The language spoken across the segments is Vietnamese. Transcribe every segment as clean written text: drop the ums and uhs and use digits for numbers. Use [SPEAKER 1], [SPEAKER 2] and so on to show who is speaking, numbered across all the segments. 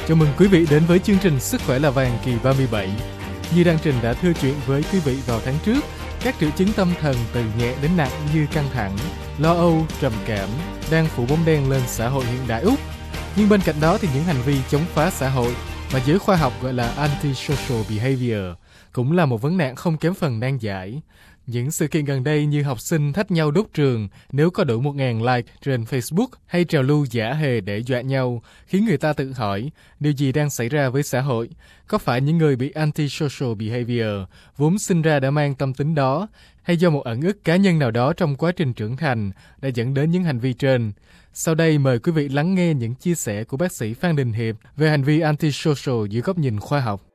[SPEAKER 1] Chào mừng quý vị đến với chương trình Sức khỏe là vàng kỳ 37. Như Đăng Trình đã thưa chuyện với quý vị vào tháng trước, các triệu chứng tâm thần từ nhẹ đến nặng như căng thẳng, lo âu, trầm cảm đang phủ bóng đen lên xã hội hiện đại Úc. Nhưng bên cạnh đó thì những hành vi chống phá xã hội mà giới khoa học gọi là anti-social behavior cũng là một vấn nạn không kém phần nan giải. Những sự kiện gần đây như học sinh thách nhau đốt trường nếu có đủ 1.000 like trên Facebook hay trào lưu giả hề để dọa nhau khiến người ta tự hỏi điều gì đang xảy ra với xã hội. Có phải những người bị anti-social behavior vốn sinh ra đã mang tâm tính đó hay do một ẩn ức cá nhân nào đó trong quá trình trưởng thành đã dẫn đến những hành vi trên? Sau đây mời quý vị lắng nghe những chia sẻ của bác sĩ Phan Đình Hiệp về hành vi anti-social dưới góc nhìn khoa học.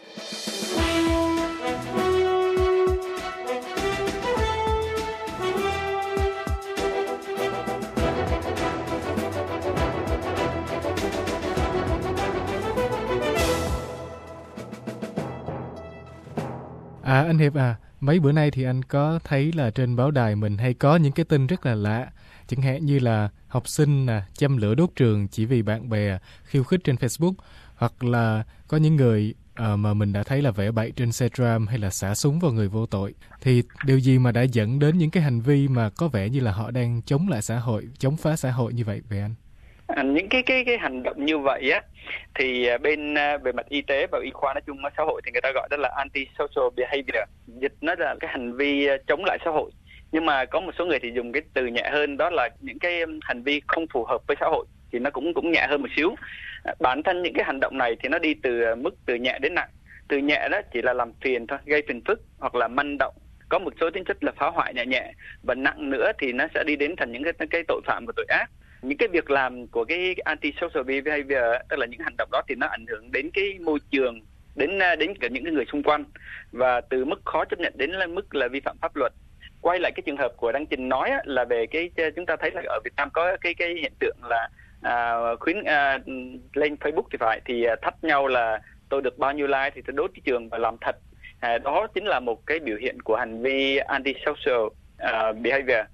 [SPEAKER 1] Anh Hiệp mấy bữa nay thì anh có thấy là trên báo đài mình hay có những cái tin rất là lạ, chẳng hạn như là học sinh châm lửa đốt trường chỉ vì bạn bè khiêu khích trên Facebook, hoặc là có những người mà mình đã thấy là vẽ bậy trên xe tram hay là xả súng vào người vô tội. Thì điều gì mà đã dẫn đến những cái hành vi mà có vẻ như là họ đang chống lại xã hội, chống phá xã hội như vậy anh?
[SPEAKER 2] Những cái hành động như vậy á thì về mặt y tế và y khoa nói chung ở xã hội thì người ta gọi đó là anti-social behavior, dịch nó là cái hành vi chống lại xã hội. Nhưng mà có một số người thì dùng cái từ nhẹ hơn, đó là những cái hành vi không phù hợp với xã hội, thì nó cũng nhẹ hơn một xíu. Bản thân những cái hành động này thì nó đi từ nhẹ đến nặng. Từ nhẹ đó chỉ là làm phiền thôi, gây phiền phức hoặc là manh động, có một số tính chất là phá hoại nhẹ, và nặng nữa thì nó sẽ đi đến thành những cái tội phạm và tội ác. Những cái việc làm của cái anti-social behavior, tức là những hành động đó thì nó ảnh hưởng đến cái môi trường, đến cả những cái người xung quanh, và từ mức khó chấp nhận đến là mức là vi phạm pháp luật. Quay lại cái trường hợp của Đăng Trình nói là về chúng ta thấy là ở Việt Nam có cái hiện tượng là lên Facebook thì thách nhau là tôi được bao nhiêu like thì tôi đốt cái trường và làm thật. Đó chính là một cái biểu hiện của hành vi anti-social behavior.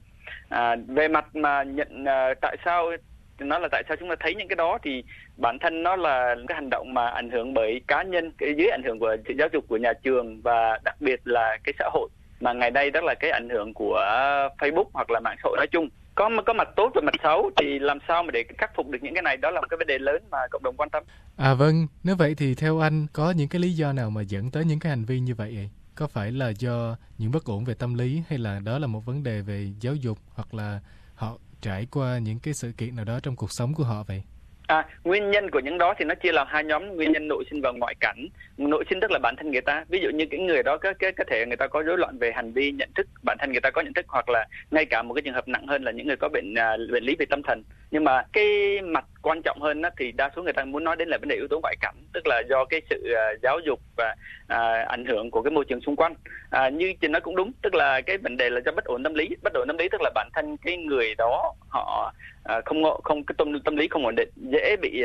[SPEAKER 2] Về mặt mà tại sao chúng ta thấy những cái đó, thì bản thân nó là cái hành động mà ảnh hưởng bởi cá nhân, dưới ảnh hưởng của sự giáo dục của nhà trường, và đặc biệt là cái xã hội mà ngày nay đó là cái ảnh hưởng của Facebook hoặc là mạng xã hội nói chung. Có mặt tốt và mặt xấu, thì làm sao mà để khắc phục được những cái này, đó là một cái vấn đề lớn mà cộng đồng quan tâm.
[SPEAKER 1] Vâng, nếu vậy thì theo anh có những cái lý do nào mà dẫn tới những cái hành vi như vậy? Có phải là do những bất ổn về tâm lý, hay là đó là một vấn đề về giáo dục, hoặc là họ trải qua những cái sự kiện nào đó trong cuộc sống của họ vậy?
[SPEAKER 2] Nguyên nhân của những đó thì nó chia làm hai nhóm: nguyên nhân nội sinh và ngoại cảnh. Nội sinh tức là bản thân người ta, ví dụ như cái người đó có thể người ta có rối loạn về hành vi nhận thức, bản thân người ta có nhận thức, hoặc là ngay cả một cái trường hợp nặng hơn là những người có bệnh lý về tâm thần. Nhưng mà cái mặt quan trọng hơn thì đa số người ta muốn nói đến là vấn đề yếu tố ngoại cảnh, tức là do cái sự giáo dục và ảnh hưởng của cái môi trường xung quanh. Như chị nói cũng đúng, tức là cái vấn đề là do bất ổn tâm lý. Bất ổn tâm lý tức là bản thân cái người đó họ không cái tâm lý không ổn định, dễ bị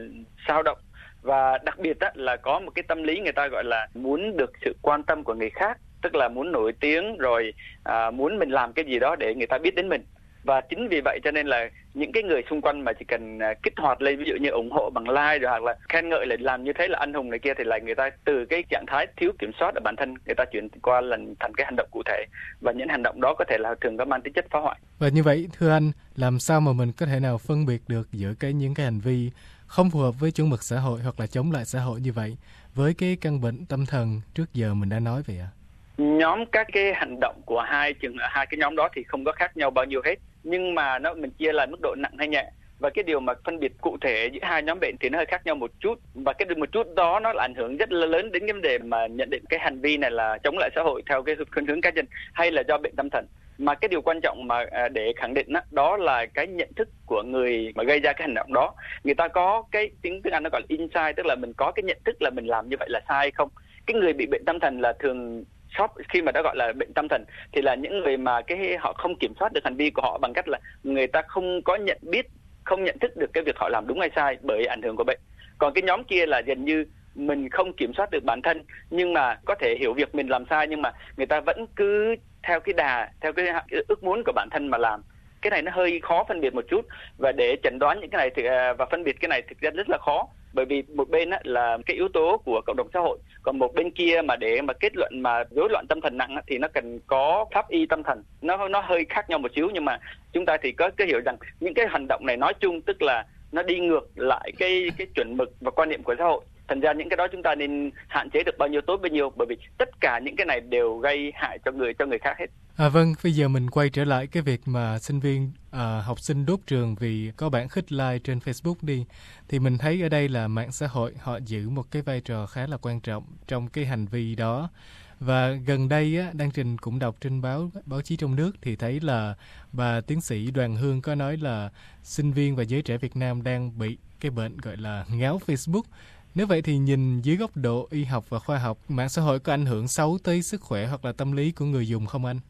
[SPEAKER 2] xao động, và đặc biệt là có một cái tâm lý người ta gọi là muốn được sự quan tâm của người khác, tức là muốn nổi tiếng, rồi muốn mình làm cái gì đó để người ta biết đến mình. Và chính vì vậy cho nên là những cái người xung quanh mà chỉ cần kích hoạt lên, ví dụ như ủng hộ bằng like rồi, hoặc là khen ngợi là làm như thế là anh hùng này kia, thì là người ta từ cái trạng thái thiếu kiểm soát ở bản thân người ta chuyển qua thành cái hành động cụ thể, và những hành động đó có thể là thường có mang tính chất phá hoại.
[SPEAKER 1] Và như vậy thưa anh, làm sao mà mình có thể nào phân biệt được giữa những cái hành vi không phù hợp với chuẩn mực xã hội hoặc là chống lại xã hội như vậy với cái căn bệnh tâm thần trước giờ mình đã nói vậy ạ?
[SPEAKER 2] Nhóm các cái hành động của hai cái nhóm đó thì không có khác nhau bao nhiêu hết, nhưng mà mình chia là mức độ nặng hay nhẹ, và cái điều mà phân biệt cụ thể giữa hai nhóm bệnh thì nó hơi khác nhau một chút, và cái một chút đó nó là ảnh hưởng rất là lớn đến cái vấn đề mà nhận định cái hành vi này là chống lại xã hội theo cái khuynh hướng cá nhân hay là do bệnh tâm thần. Mà cái điều quan trọng mà để khẳng định đó là cái nhận thức của người mà gây ra cái hành động đó. Người ta có cái tiếng Anh nó gọi là insight, tức là mình có cái nhận thức là mình làm như vậy là sai hay không. Cái người bị bệnh tâm thần là thường khi mà đã gọi là bệnh tâm thần thì là những người mà họ không kiểm soát được hành vi của họ bằng cách là người ta không có không nhận thức được cái việc họ làm đúng hay sai bởi ảnh hưởng của bệnh. Còn cái nhóm kia là gần như mình không kiểm soát được bản thân, nhưng mà có thể hiểu việc mình làm sai, nhưng mà người ta vẫn cứ theo cái ước muốn của bản thân mà làm. Cái này nó hơi khó phân biệt một chút, và để chẩn đoán những cái này và phân biệt cái này thực ra rất là khó. bởi vì một bên là cái yếu tố của cộng đồng xã hội, còn một bên kia mà để mà kết luận mà rối loạn tâm thần nặng thì nó cần có pháp y tâm thần, nó hơi khác nhau một xíu, nhưng mà chúng ta thì có cái hiểu rằng những cái hành động này nói chung tức là nó đi ngược lại cái chuẩn mực và quan niệm của xã hội. Thành ra những cái đó chúng ta nên hạn chế được bao nhiêu tốt bấy nhiêu, bởi vì tất cả những cái này đều gây hại cho người khác hết.
[SPEAKER 1] Vâng, bây giờ mình quay trở lại cái việc mà sinh viên, học sinh đốt trường vì có bản khích like trên Facebook đi. Thì mình thấy ở đây là mạng xã hội họ giữ một cái vai trò khá là quan trọng trong cái hành vi đó. Và gần đây á, Đăng Trình cũng đọc trên báo chí trong nước thì thấy là bà tiến sĩ Đoàn Hương có nói là sinh viên và giới trẻ Việt Nam đang bị cái bệnh gọi là ngáo Facebook. Nếu vậy thì nhìn dưới góc độ y học và khoa học, mạng xã hội có ảnh hưởng xấu tới sức khỏe hoặc là tâm lý của người dùng không anh?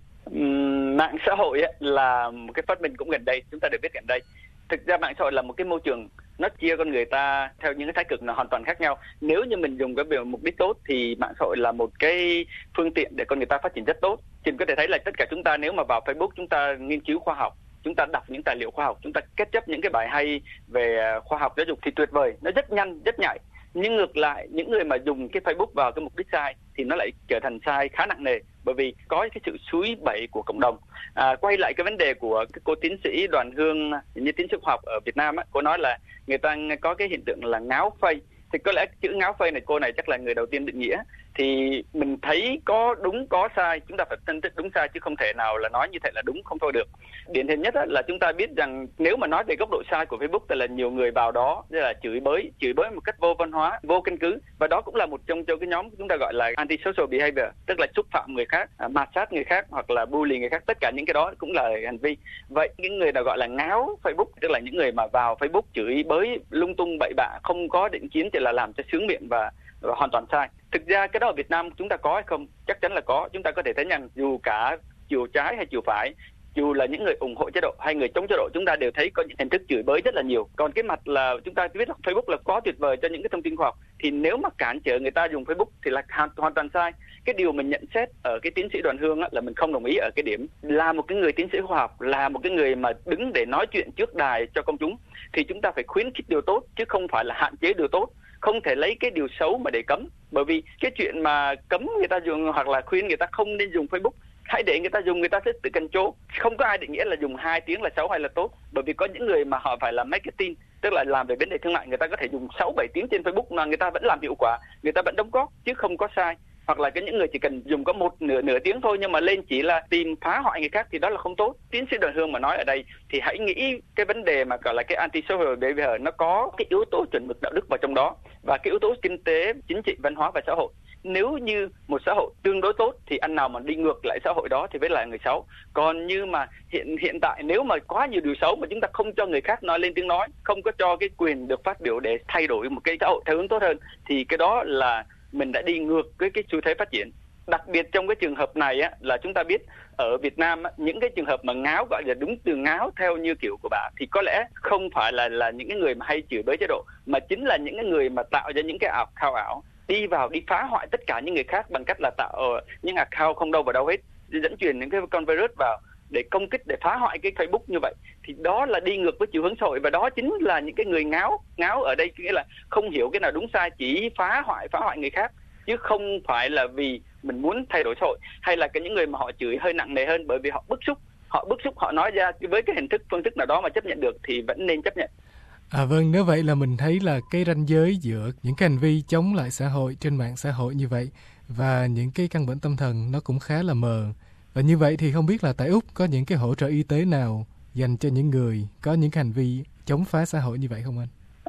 [SPEAKER 2] Mạng xã hội là một cái phát minh cũng gần đây, chúng ta được biết gần đây. Thực ra mạng xã hội là một cái môi trường nó chia con người ta theo những cái thái cực nó hoàn toàn khác nhau. Nếu như mình dùng cái mục đích tốt thì mạng xã hội là một cái phương tiện để con người ta phát triển rất tốt. Chúng có thể thấy là tất cả chúng ta nếu mà vào Facebook chúng ta nghiên cứu khoa học, chúng ta đọc những tài liệu khoa học, chúng ta kết chấp những cái bài hay về khoa học giáo dục thì tuyệt vời, nó rất nhanh, rất nhạy. Nhưng ngược lại, những người mà dùng cái Facebook vào cái mục đích sai thì nó lại trở thành sai khá nặng nề, bởi vì có cái sự xúi bẩy của cộng đồng. Quay lại cái vấn đề của cái cô tiến sĩ Đoàn Hương, như tiến sĩ khoa học ở Việt Nam cô nói là người ta có cái hiện tượng là ngáo phây. Thì có lẽ chữ ngáo phây này cô này chắc là người đầu tiên định nghĩa. Thì mình thấy có đúng có sai, chúng ta phải phân tích đúng sai chứ không thể nào là nói như thế là đúng không thôi được. Điển hình nhất là chúng ta biết rằng nếu mà nói về góc độ sai của Facebook thì là nhiều người vào đó là chửi bới một cách vô văn hóa, vô căn cứ, và đó cũng là một trong cái nhóm chúng ta gọi là anti-social behavior, tức là xúc phạm người khác, mạt sát người khác hoặc là bully người khác. Tất cả những cái đó cũng là hành vi. Vậy những người nào gọi là ngáo Facebook tức là những người mà vào Facebook chửi bới lung tung bậy bạ, không có định kiến, chỉ là làm cho sướng miệng và hoàn toàn sai. Thực ra cái đó ở Việt Nam chúng ta có hay không? Chắc chắn là có. Chúng ta có thể thấy rằng dù cả chiều trái hay chiều phải, dù là những người ủng hộ chế độ hay người chống chế độ, chúng ta đều thấy có những hình thức chửi bới rất là nhiều. Còn cái mặt là chúng ta biết là Facebook là quá tuyệt vời cho những cái thông tin khoa học, thì nếu mà cản trở người ta dùng Facebook thì là hoàn toàn sai. Cái điều mình nhận xét ở cái tiến sĩ Đoàn Hương là mình không đồng ý ở cái điểm là một cái người tiến sĩ khoa học, là một cái người mà đứng để nói chuyện trước đài cho công chúng, thì chúng ta phải khuyến khích điều tốt chứ không phải là hạn chế điều tốt. Không thể lấy cái điều xấu mà để cấm, bởi vì cái chuyện mà cấm người ta dùng hoặc là khuyên người ta không nên dùng Facebook, hãy để người ta dùng, người ta sẽ tự control. Không có ai định nghĩa là dùng 2 tiếng là xấu hay là tốt, bởi vì có những người mà họ phải làm marketing, tức là làm về vấn đề thương mại, người ta có thể dùng 6-7 tiếng trên Facebook mà người ta vẫn làm hiệu quả, người ta vẫn đóng góp chứ không có sai. Hoặc là những người chỉ cần dùng có nửa tiếng thôi nhưng mà lên chỉ là tìm phá hoại người khác thì đó là không tốt. Tiến sĩ Đoàn Hương mà nói ở đây thì hãy nghĩ cái vấn đề mà gọi là cái anti-social behavior nó có cái yếu tố chuẩn mực đạo đức vào trong đó và cái yếu tố kinh tế, chính trị, văn hóa và xã hội. Nếu như một xã hội tương đối tốt thì anh nào mà đi ngược lại xã hội đó thì phải là người xấu. Còn như mà hiện tại nếu mà quá nhiều điều xấu mà chúng ta không cho người khác nói lên tiếng nói, không có cho cái quyền được phát biểu để thay đổi một cái xã hội theo hướng tốt hơn, thì cái đó là mình đã đi ngược với cái xu thế phát triển. Đặc biệt trong cái trường hợp này là chúng ta biết ở Việt Nam những cái trường hợp mà ngáo, gọi là đúng từ ngáo theo như kiểu của bà, thì có lẽ không phải là những cái người mà hay chửi bới chế độ, mà chính là những cái người mà tạo ra những cái account ảo, đi phá hoại tất cả những người khác bằng cách là tạo những account không đâu vào đâu hết, dẫn truyền những cái con virus vào để công kích, để phá hoại cái Facebook như vậy. Thì đó là đi ngược với chiều hướng xã hội, và đó chính là những cái người ngáo ở đây nghĩa là không hiểu cái nào đúng sai, chỉ phá hoại người khác chứ không phải là vì mình muốn thay đổi xã hội. Hay là những người mà họ chửi hơi nặng nề hơn bởi vì họ bức xúc họ nói ra với cái phương thức nào đó mà chấp nhận được thì vẫn nên chấp nhận.
[SPEAKER 1] Vâng, nếu vậy là mình thấy là cái ranh giới giữa những cái hành vi chống lại xã hội trên mạng xã hội như vậy và những cái căn bệnh tâm thần nó cũng khá là mờ. Và như vậy thì không biết là tại Úc có những cái hỗ trợ y tế nào dành cho những người có những hành vi chống phá xã hội như vậy không anh?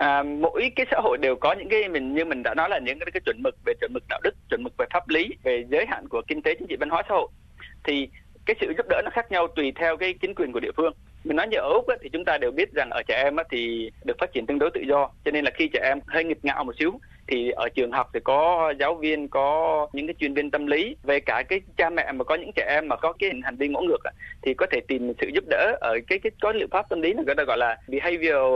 [SPEAKER 2] Mỗi cái xã hội đều có những cái như mình đã nói là những cái chuẩn mực về chuẩn mực đạo đức, chuẩn mực về pháp lý, về giới hạn của kinh tế, chính trị, văn hóa, xã hội. Thì cái sự giúp đỡ nó khác nhau tùy theo cái chính quyền của địa phương. Mình nói như ở Úc thì chúng ta đều biết rằng ở trẻ em thì được phát triển tương đối tự do, cho nên là khi trẻ em hơi nghịch ngạo một xíu thì ở trường học thì có giáo viên, có những cái chuyên viên tâm lý. Về cả cái cha mẹ mà có những trẻ em mà có cái hành vi ngỗ ngược thì có thể tìm sự giúp đỡ ở cái có liệu pháp tâm lý này, người ta gọi là behavioral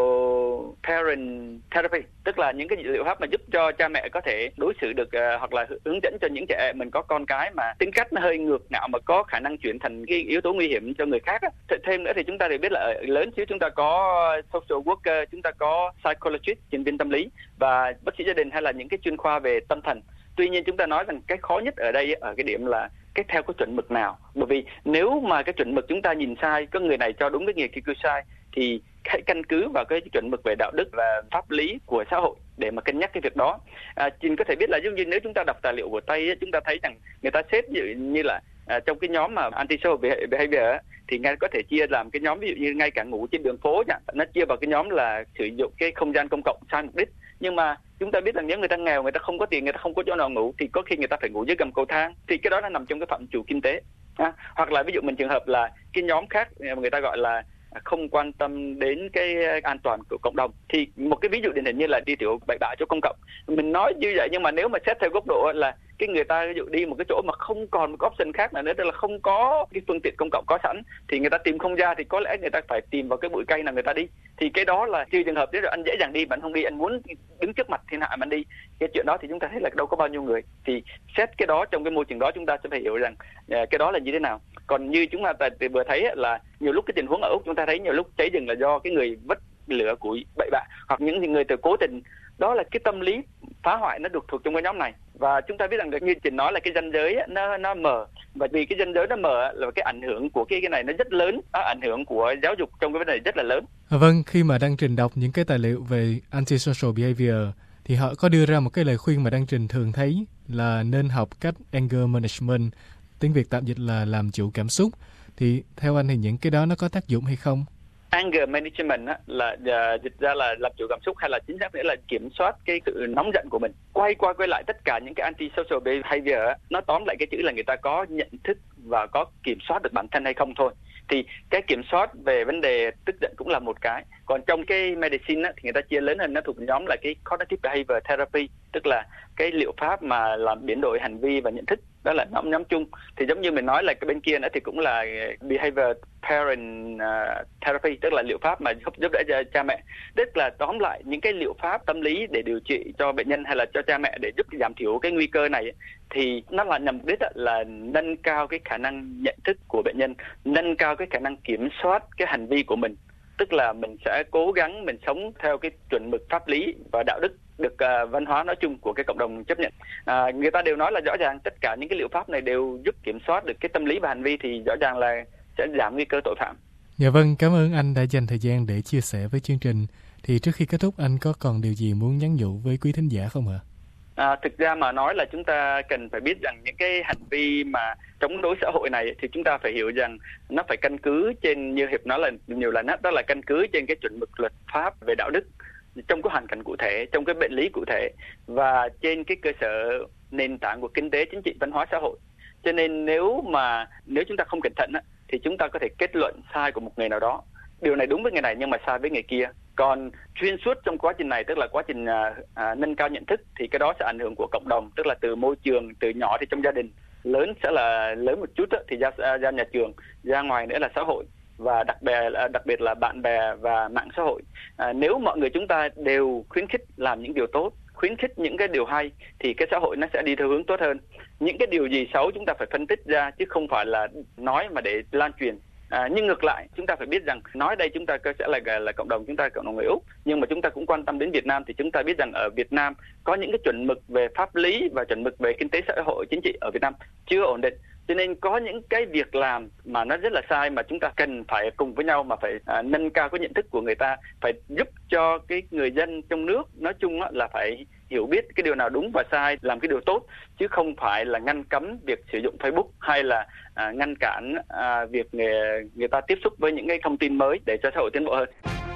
[SPEAKER 2] parent therapy, tức là những cái liệu pháp mà giúp cho cha mẹ có thể đối xử được hoặc là hướng dẫn cho những trẻ em mình có con cái mà tính cách nó hơi ngược ngạo mà có khả năng chuyển thành cái yếu tố nguy hiểm cho người khác. Thêm nữa thì chúng ta đều biết là ở lớn xíu chúng ta có social worker, chúng ta có psychologist, chuyên viên tâm lý và bác sĩ gia đình hay là những cái chuyên khoa về tâm thần. Tuy nhiên chúng ta nói rằng cái khó nhất ở đây ở cái điểm là theo cái chuẩn mực nào, bởi vì nếu mà cái chuẩn mực chúng ta nhìn sai, có người này cho đúng, cái người kia sai, thì hãy căn cứ vào cái chuẩn mực về đạo đức và pháp lý của xã hội để mà cân nhắc cái việc đó. Chị có thể biết là giống như nếu chúng ta đọc tài liệu của Tây, chúng ta thấy rằng người ta xếp như là trong cái nhóm mà antisocial behavior thì ngay có thể chia làm cái nhóm ví dụ như ngay cả ngủ trên đường phố chẳng, nó chia vào cái nhóm là sử dụng cái không gian công cộng sai mục đích. Nhưng mà chúng ta biết rằng nếu người ta nghèo, người ta không có tiền, người ta không có chỗ nào ngủ thì có khi người ta phải ngủ dưới gầm cầu thang, thì cái đó nó nằm trong cái phạm trù kinh tế. Hoặc là ví dụ mình trường hợp là cái nhóm khác người ta gọi là không quan tâm đến cái an toàn của cộng đồng, thì một cái ví dụ điển hình như là đi tiểu bậy bạ chỗ công cộng. Mình nói như vậy nhưng mà nếu mà xét theo góc độ là cái người ta ví dụ đi một cái chỗ mà không còn một option khác nào nữa, tức là không có cái phương tiện công cộng có sẵn, thì người ta tìm không ra thì có lẽ người ta phải tìm vào cái bụi cây nào người ta đi. Thì cái đó là trừ trường hợp đấy rồi anh dễ dàng đi, bạn không đi, anh muốn đứng trước mặt thiên hạ mà anh đi, cái chuyện đó thì chúng ta thấy là đâu có bao nhiêu người. Thì xét cái đó trong cái môi trường đó chúng ta sẽ phải hiểu rằng cái đó là như thế nào. Còn như chúng ta vừa thấy là nhiều lúc cái tình huống ở Úc chúng ta thấy nhiều lúc cháy rừng là do cái người vứt lửa củi bậy bạ, hoặc những người từ cố tình, đó là cái tâm lý phá hoại nó được thuộc trong cái nhóm này. Và chúng ta biết rằng như chị nói là cái ranh giới nó mờ, và vì cái ranh giới nó mờ là cái ảnh hưởng của cái này nó rất lớn, ảnh hưởng của giáo dục trong cái vấn đề rất là lớn.
[SPEAKER 1] Vâng, khi mà Đăng Trình đọc những cái tài liệu về antisocial behavior thì họ có đưa ra một cái lời khuyên mà Đăng Trình thường thấy là nên học cách anger management, tiếng Việt tạm dịch là làm chủ cảm xúc. Thì theo anh thì những cái đó nó có tác dụng hay không?
[SPEAKER 2] Anger management là dịch ra là làm chủ cảm xúc, hay là chính xác nữa là kiểm soát cái sự nóng giận của mình. Quay lại tất cả những cái antisocial behavior nó tóm lại cái chữ là người ta có nhận thức và có kiểm soát được bản thân hay không thôi. Thì cái kiểm soát về vấn đề tức giận cũng là một cái. Còn trong cái medicine thì người ta chia lớn hơn, nó thuộc nhóm là cái cognitive behavior therapy, tức là cái liệu pháp mà làm biến đổi hành vi và nhận thức, đó là nhóm chung. Thì giống như mình nói là cái bên kia nữa thì cũng là behavior parent therapy, tức là liệu pháp mà giúp đỡ cho cha mẹ. Tức là tóm lại những cái liệu pháp tâm lý để điều trị cho bệnh nhân hay là cho cha mẹ để giúp giảm thiểu cái nguy cơ này, thì nó là nhằm mục đích là nâng cao cái khả năng nhận thức của bệnh nhân, nâng cao cái khả năng kiểm soát cái hành vi của mình. Tức là mình sẽ cố gắng mình sống theo cái chuẩn mực pháp lý và đạo đức được văn hóa nói chung của cái cộng đồng chấp nhận. Người ta đều nói là rõ ràng tất cả những cái liệu pháp này đều giúp kiểm soát được cái tâm lý và hành vi, thì rõ ràng là sẽ giảm nguy cơ tội phạm.
[SPEAKER 1] Dạ vâng, cảm ơn anh đã dành thời gian để chia sẻ với chương trình. Thì trước khi kết thúc, anh có còn điều gì muốn nhắn nhủ với quý thính giả không ạ?
[SPEAKER 2] Thực ra mà nói là chúng ta cần phải biết rằng những cái hành vi mà chống đối xã hội này thì chúng ta phải hiểu rằng nó phải căn cứ trên, như Hiệp nói là nhiều lần đó là căn cứ trên cái chuẩn mực luật pháp về đạo đức trong cái hoàn cảnh cụ thể, trong cái bệnh lý cụ thể, và trên cái cơ sở nền tảng của kinh tế, chính trị, văn hóa, xã hội. Cho nên nếu chúng ta không cẩn thận thì chúng ta có thể kết luận sai của một người nào đó. Điều này đúng với người này nhưng mà sai với người kia. Còn xuyên suốt trong quá trình này, tức là quá trình nâng cao nhận thức, thì cái đó sẽ ảnh hưởng của cộng đồng, tức là từ môi trường, từ nhỏ thì trong gia đình, lớn sẽ là lớn một chút thì ra nhà trường, ra ngoài nữa là xã hội, và đặc biệt là bạn bè và mạng xã hội. Nếu mọi người chúng ta đều khuyến khích làm những điều tốt, khuyến khích những cái điều hay, thì cái xã hội nó sẽ đi theo hướng tốt hơn. Những cái điều gì xấu chúng ta phải phân tích ra, chứ không phải là nói mà để lan truyền. Nhưng ngược lại, chúng ta phải biết rằng nói đây chúng ta sẽ là cộng đồng, chúng ta cộng đồng người Úc, nhưng mà chúng ta cũng quan tâm đến Việt Nam, thì chúng ta biết rằng ở Việt Nam có những cái chuẩn mực về pháp lý và chuẩn mực về kinh tế xã hội chính trị ở Việt Nam chưa ổn định. Cho nên có những cái việc làm mà nó rất là sai mà chúng ta cần phải cùng với nhau mà phải nâng cao cái nhận thức của người ta, phải giúp cho cái người dân trong nước nói chung là phải hiểu biết cái điều nào đúng và sai, làm cái điều tốt, chứ không phải là ngăn cấm việc sử dụng Facebook hay là ngăn cản việc người ta tiếp xúc với những cái thông tin mới để cho xã hội tiến bộ hơn.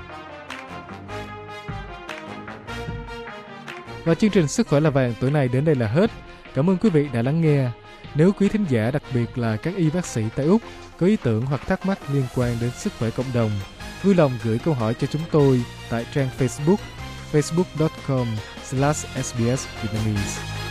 [SPEAKER 1] Và chương trình Sức khỏe là vàng tối nay đến đây là hết. Cảm ơn quý vị đã lắng nghe. Nếu quý thính giả, đặc biệt là các y bác sĩ tại Úc, có ý tưởng hoặc thắc mắc liên quan đến sức khỏe cộng đồng, vui lòng gửi câu hỏi cho chúng tôi tại trang Facebook facebook.com/sức www.rfa.com.sg/sbs Vietnamese.